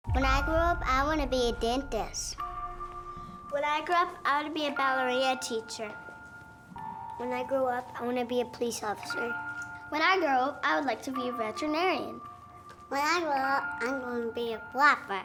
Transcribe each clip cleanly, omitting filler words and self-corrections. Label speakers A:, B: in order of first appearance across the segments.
A: When I grow up, I want to be a dentist. When I grow up, I want to be a ballerina teacher. When I grow up, I want to be a police officer. When I grow up, I would like to be a veterinarian. When I grow up, I'm going to be a flapper.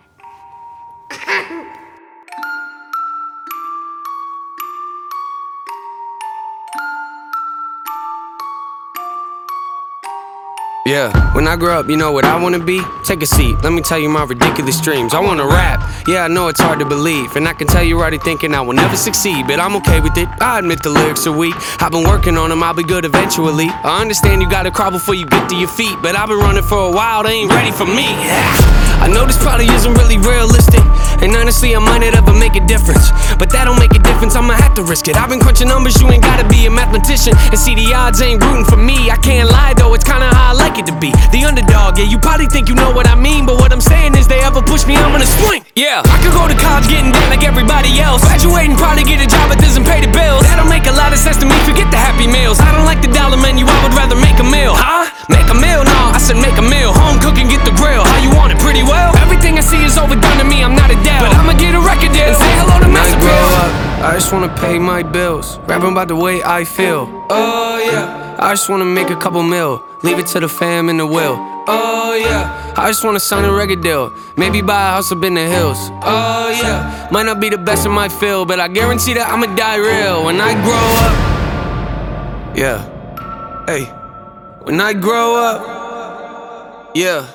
B: Yeah, when I grow up, you know what I wanna be? Take a seat, let me tell you my ridiculous dreams. I wanna rap, yeah, I know it's hard to believe. And I can tell you're already thinking I will never succeed, but I'm okay with it, I admit the lyrics are weak. I've been working on them, I'll be good eventually. I understand you gotta crawl before you get to your feet, but I've been running for a while, they ain't ready for me. I know this probably isn't really realistic, and honestly I might not ever make a difference, but that don't make a difference, I'ma have to risk it. I've been crunching numbers, you ain't gotta be a mathematician, and see the odds ain't rooting for me. I can't lie though, it's kinda how I like it to be, the underdog. Yeah, you probably think you know what I mean, but what I'm saying is they ever push me, I'm gonna swing. Yeah, I could go to college getting down like everybody else, graduating, probably get a job that doesn't pay the bills. That don't make a lot of sense to me, forget the happy meals. I don't like the dollar menu, I would rather make a meal. Huh? Make a meal? No, I said make a meal. Home cooking, get the grill. How you want it? Pretty well. Everything I see is overdone to me, I'm not Adele, but I'ma get a record deal and say hello to Master Bill. When I grow up, I just wanna pay my bills, rapping about the way I feel. Oh yeah, I just wanna make a couple mil, leave it to the fam in the will. Oh yeah, I just wanna sign a record deal, maybe buy a house up in the hills. Oh yeah, might not be the best in my field, but I guarantee that I'ma die real when I grow up. Yeah, hey, when I grow up. Yeah,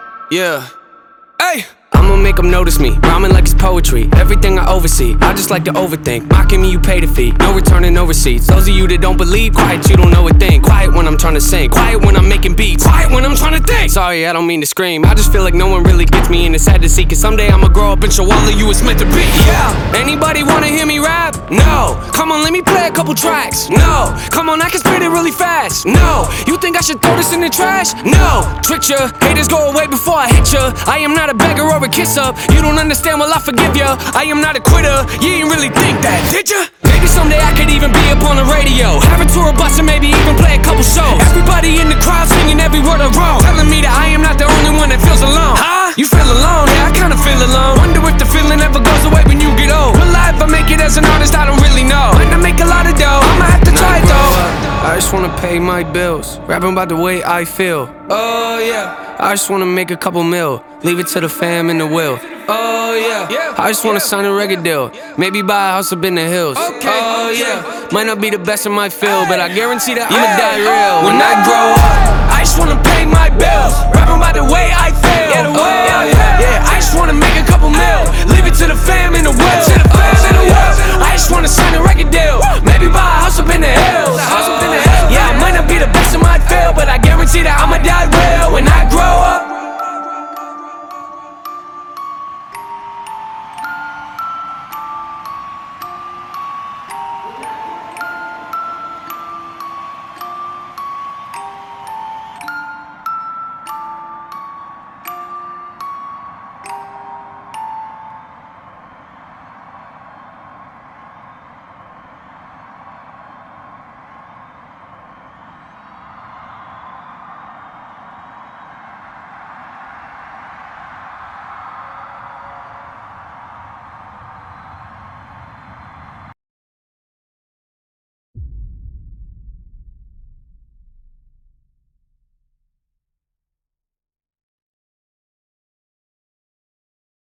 B: hey, I'ma make them notice me, rhyming like it's poetry. Everything I oversee, I just like to overthink. Mocking me, you pay the fee, no returning, no receipts. Those of you that don't believe, quiet, you don't know a thing. Quiet when I'm trying to sing, quiet when I'm making beats, quiet when I'm trying to think. Sorry, I don't mean to scream, I just feel like no one really gets me, and it's sad to see, cause someday I'ma grow up and show all of you it's meant to be. Yeah, anybody wanna hear me rap? No, come on, let me play a couple tracks. No, come on, I can spit it really fast. No, you think I should throw this in the trash? No, trick ya, haters go away before I hit ya. I am not a beggar or a kiss up, you don't understand, well I forgive ya. I am not a quitter, you ain't really think that, did ya? Maybe someday I could even be up on the radio, have a tour bus and maybe even play a couple shows. Everybody in the crowd singing every word I wrote, telling me that I am not the only one that feels alone. Huh? You feel alone? Yeah, I kinda feel alone. Wonder if the feeling ever goes away when you get old. Will I ever make it as an artist? I don't really know. Might not make a lot of dough, I'ma have to try it though. I just wanna pay my bills, rapping about the way I feel. Oh yeah, I just wanna make a couple mil, leave it to the fam in the will. Oh yeah, I just wanna sign a record deal, maybe buy a house up in the hills. Oh yeah, might not be the best in my field, but I guarantee that I'ma die real when I grow up. I just wanna pay my bills, rapping about the way I feel. Oh yeah.